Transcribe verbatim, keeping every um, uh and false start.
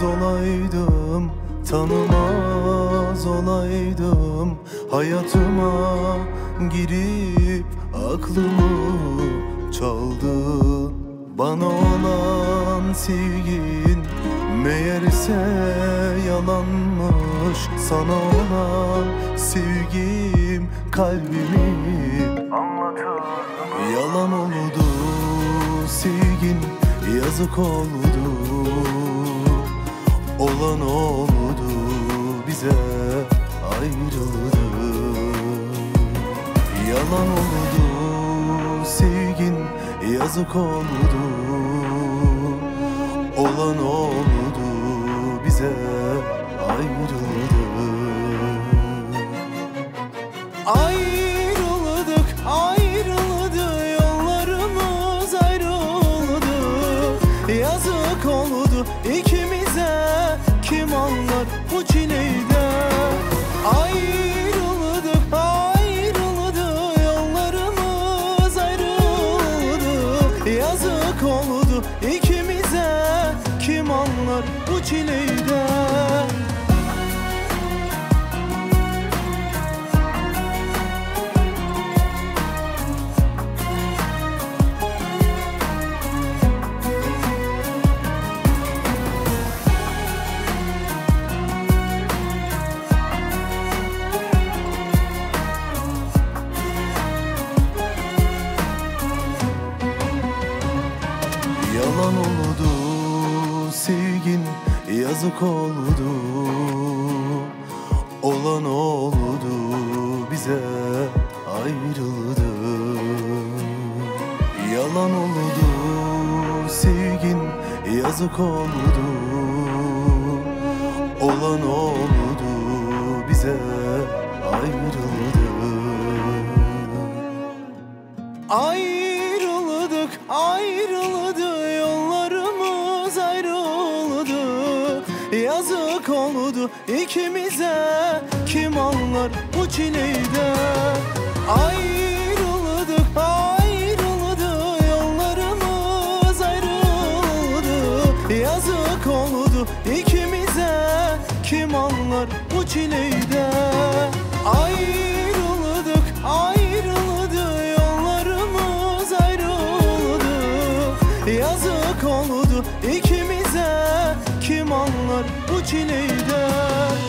olaydım, tanımaz olaydım, hayatıma girip aklımı çaldın. Bana olan sevgin meğerse yalanmış. Sana olan sevgim kalbimi anlatır. Yalan oldu sevgin, yazık oldu. Olan oldu, bize ayrıldı. Yalan oldu sevgin, yazık oldu. Olan oldu, bize ayrıldı. Ayrıldık, ayrıldı, yollarımız ayrıldı. Yazık oldu ikimize, kim anlar bu çileyi de. Ayrıldık, ayrıldı, yollarımız ayrıldı. Yazık oldu ikimize, kim anlar bu çileyi de. Yalan oldu sevgin, yazık oldu. Olan oldu, bize ayrıldı. Yalan oldu sevgin, yazık oldu. Olan oldu, bize ayrıldı. Ayrıldık, ayrıldı, yollarımız ayrıldı. Yazık oldu ikimize, kim anlar bu çileyi de. Ayrıldık, ayrıldı, yollarımız ayrıldı. Yazık oldu ikimize, kim anlar bu çileyi de. Ayrıldık, ayrıldı, yollarımız ayrıldı. Yazık oldu ikimize, kim anlar bu çileyi de.